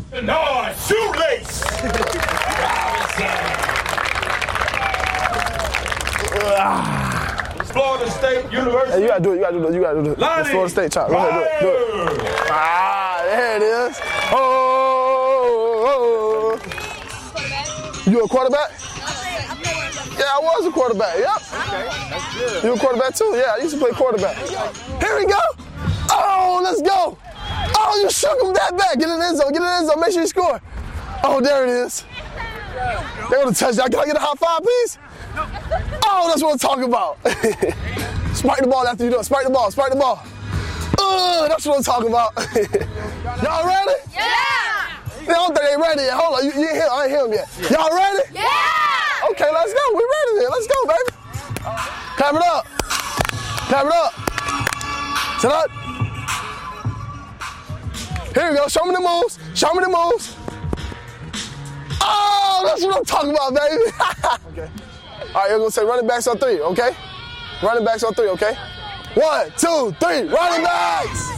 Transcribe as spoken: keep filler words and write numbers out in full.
No, shoelace. Florida State University. Hey, you gotta do it. You gotta do it. You gotta do it. Lonnie. Florida State chop. Go ahead, do it. Do it. Ah, there it is. Oh, oh, oh. You a quarterback? Yeah, I was a quarterback. Yep. Okay, that's good. You a quarterback too? Yeah, I used to play quarterback. Here we go. Oh, let's go. Oh, you shook him that back. Get in the end zone. Get in the end zone. Make sure you score. Oh, there it is. They want to touch that. Can I get a high five, please? Oh, that's what I'm talking about. Spike the ball after you do it. Spike the ball. Spike the ball. Uh, that's what I'm talking about. Y'all ready? Yeah! They don't think they ready yet. Hold on. You, you ain't hear, I ain't hear them yet. Y'all ready? Yeah! Okay, let's go. We ready then. Let's go, baby. Clap it up. Clap it up. Sit up. Here we go. Show me the moves. Show me the moves. Oh, that's what I'm talking about, baby. Okay. All right, you're going to say running backs on three, okay? Running backs on three, okay? One, two, three, running backs.